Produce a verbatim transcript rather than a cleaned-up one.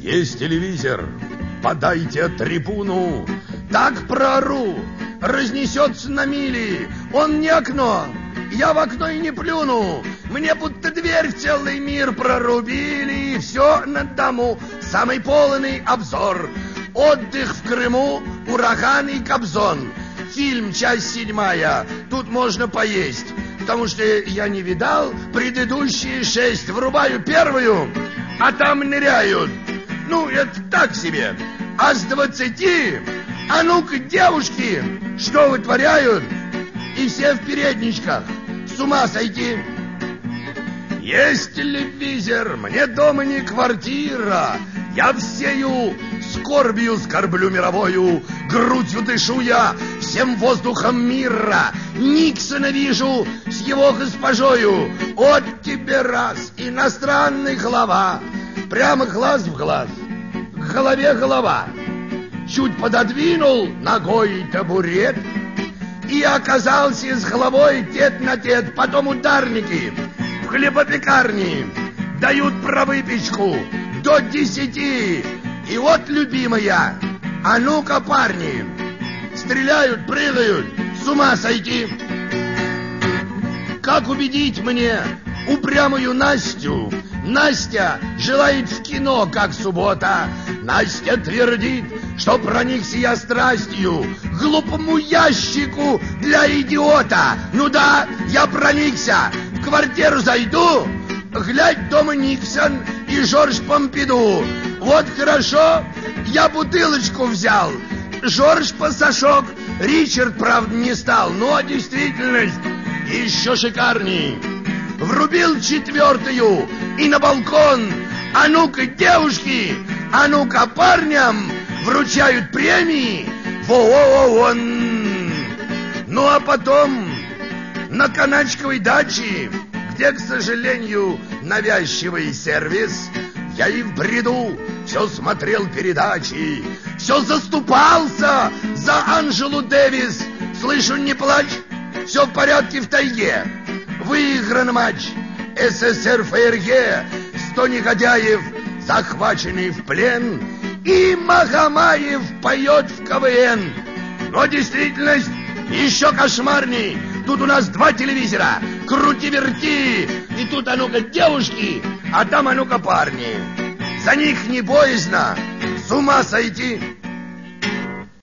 Есть телевизор, подайте трибуну. Так проору, разнесется на мили. Он не окно, я в окно и не плюну. Мне будто дверь в целый мир прорубили. И все на дому, самый полный обзор. Отдых в Крыму, ураган и Кобзон. Фильм, часть седьмая, тут можно поесть. Потому что я не видал предыдущие шесть. Врубаю первую, а там ныряют. Ну, это так себе. А с двадцати, а ну-ка, девушки, что вытворяют? И все в передничках. С ума сойти. Есть телевизор, мне дома не квартира. Я всею скорбью скорблю мировою, грудью дышу я всем воздухом мира. Никсона вижу с его госпожою. Вот тебе раз, иностранный глава. Прямо глаз в глаз, к голове голова. Чуть пододвинул ногой табурет и оказался с головой тет на тет. Потом ударники в хлебопекарне дают про выпечку до десяти. И вот, любимая, а ну-ка, парни, стреляют, прыгают, с ума сойти. Как убедить мне упрямую Настю? Настя желает в кино, как суббота. Настя твердит, что проникся я страстью к глупому ящику для идиота. Ну да, я проникся. В квартиру зайду, глядь, дома Никсон и Жорж Помпиду. Вот хорошо, я бутылочку взял. Жорж Пассажок, Ричард, правда, не стал. Ну, а действительность еще шикарней. Врубил четвертую и на балкон. А ну-ка, девушки, а ну-ка, парням вручают премии. Во-во-во-вон. Ну, а потом на Каначковой даче, где, к сожалению, навязчивый сервис, я и в бреду все смотрел передачи, все заступался за Анжелу Дэвис. Слышу, не плачь, все в порядке в тайге. Выигран матч. СССР ФРГ. Сто негодяев захвачены в плен. И Магомаев поет в КВН. Но действительность еще кошмарней. Тут у нас два телевизора. Крути-верти. И тут, а ну-ка, девушки, а там, а ну-ка, парни. За них не боязно. С ума сойти.